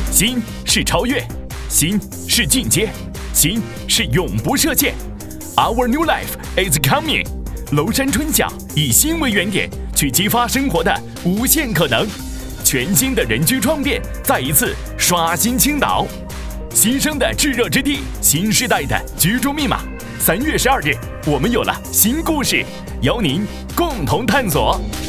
新是超越，新是进阶，新是永不设限。Our new life is coming。娄山春晓以新为原点，去激发生活的无限可能。全新的人居创变，再一次刷新青岛。新生的炙热之地，新时代的居住密码。3月12日，我们有了新故事，邀您共同探索。